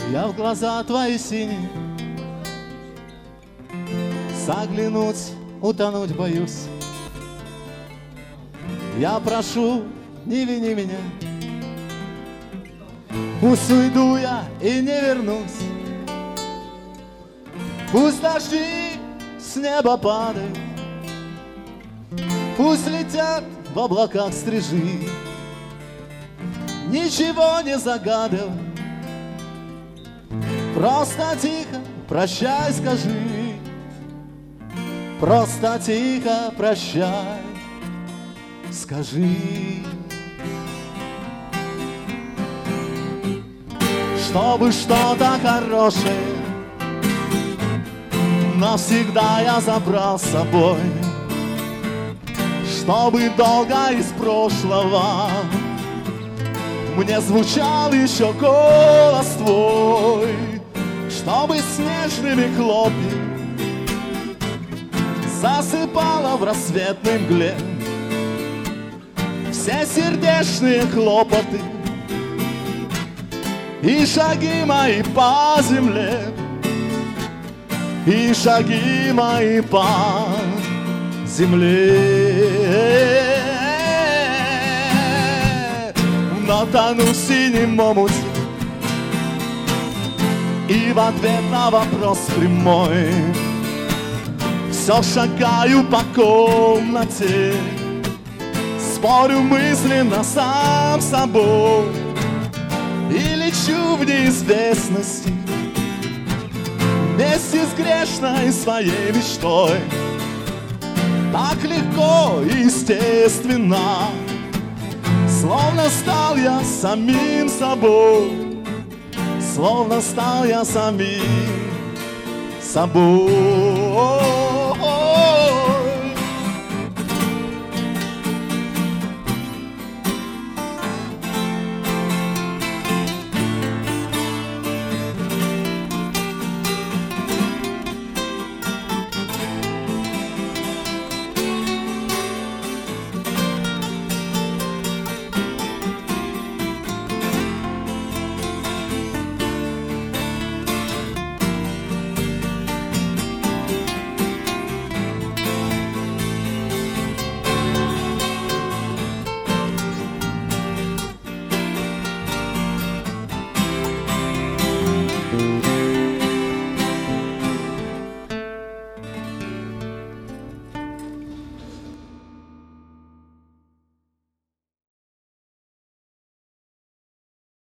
Я в глаза твои синие заглянуть, утонуть боюсь. Я прошу, не вини меня, пусть уйду я и не вернусь. Пусть дожди с неба падают, пусть летят в облаках стрижи. Ничего не загадывай, просто тихо прощай скажи. Просто тихо прощай скажи. Чтобы что-то хорошее навсегда я забрал с собой, чтобы долго из прошлого мне звучал еще голос твой, чтобы снежными хлопьями засыпала в рассветной мгле все сердечные хлопоты и шаги мои по земле, и шаги мои по земле. Натону в синем омуте и в ответ на вопрос прямой все шагаю по комнате, спорю мысленно сам с собой и лечу в неизвестности вместе с грешной своей мечтой. Так легко и естественно, словно стал я самим собой, словно стал я самим собой.